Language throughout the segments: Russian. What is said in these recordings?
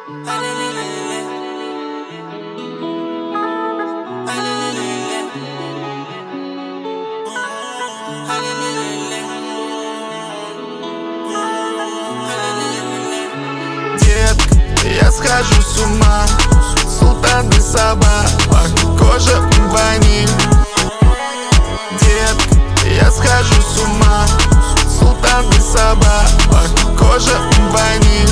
Детка, я схожу с ума. Султан де Саба, пахнет кожа ваниль. Детка, я схожу с ума. Султан де Саба, пахнет кожа ваниль.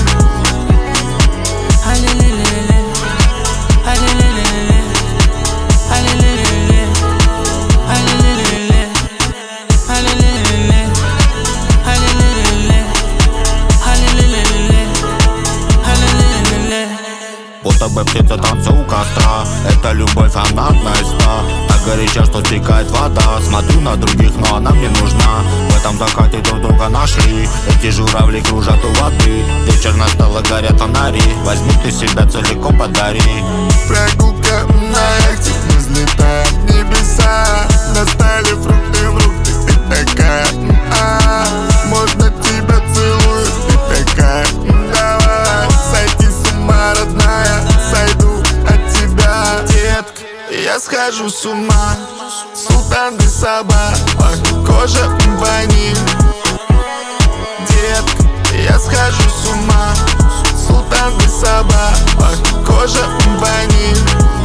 Будто бы птица танца у костра. Это любовь, она одна из ста. Так горяча, что стекает вода. Смотрю на других, но она мне нужна. В этом закате друг друга нашли. Эти журавли кружат у воды. Вечер настала, горят фонари. Возьми ты себя целиком, подари. Прогулка на яхте, мы взлетаем в небеса. Достали фрукты в руки, ты такая, можно тебя целую, ты такая, давай. Сойти с ума, родная, сойду от тебя. Детка, я схожу с ума. Султан де Саба, пахнет кожа ваниль. Детка, я схожу с ума. Султан де Саба, пахнет кожа ваниль.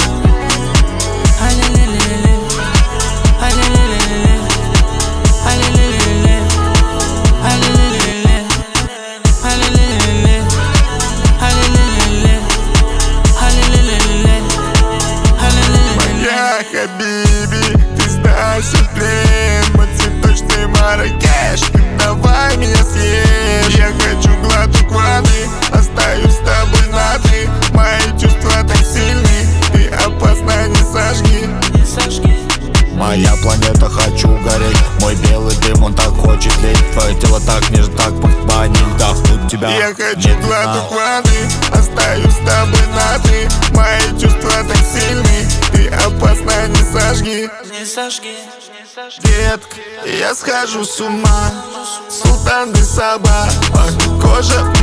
Моя хабиби, ты сдайся в плен. Мой цветочный Марракеш, ты давай меня съешь. Я хочу глоток воды, остаюсь с тобой на ты. Мои чувства так сильны, ты опасна, не сожги. Моя планета, хочу гореть. Мой белый дым, он так хочет леть. Твое тело так нежно, так пахнет ваниль. Вдохнуть тебя Я хочу глоток воды, остаюсь с тобой на ты. Мои чувства так сильны, ты опасна, не сожги. Детка, я схожу с ума. Султан де Саба, пахнет кожа